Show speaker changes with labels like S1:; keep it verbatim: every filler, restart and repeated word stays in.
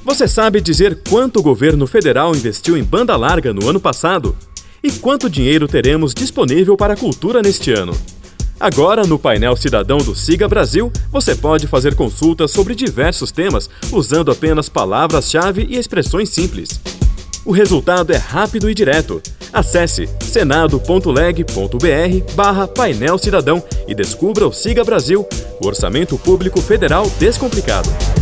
S1: Você sabe dizer quanto o governo federal investiu em banda larga no ano passado? E quanto dinheiro teremos disponível para a cultura neste ano? Agora, no painel Cidadão do Siga Brasil, você pode fazer consultas sobre diversos temas usando apenas palavras-chave e expressões simples. O resultado é rápido e direto. Acesse senado ponto leg ponto br barra painel cidadão e descubra o Siga Brasil, o orçamento público federal descomplicado.